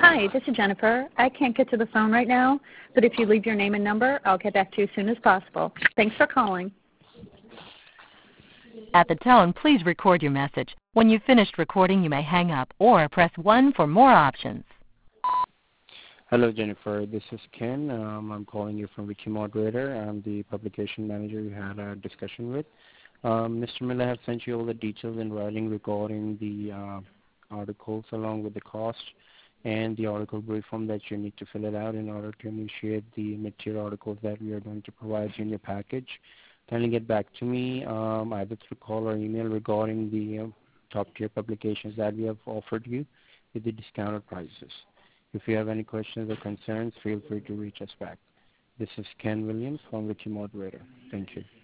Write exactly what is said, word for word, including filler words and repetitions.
Hi, this is Jennifer. I can't get to the phone right now, but if you leave your name and number, I'll get back to you as soon as possible. Thanks for calling. At the tone, please record your message. When you've finished recording, you may hang up or press one for more options. Hello, Jennifer. This is Ken. Um, I'm calling you from Wikimoderator. I'm the publication manager you had a discussion with. Um, Mister Miller has sent you all the details in writing regarding the uh, articles along with the cost and the article brief form that you need to fill it out in order to initiate the material articles that we are going to provide you in your package. Kindly get back to me um, either through call or email regarding the uh, top-tier publications that we have offered you with the discounted prices. If you have any questions or concerns, feel free to reach us back. This is Ken Williams from Wikimoderator. Thank you.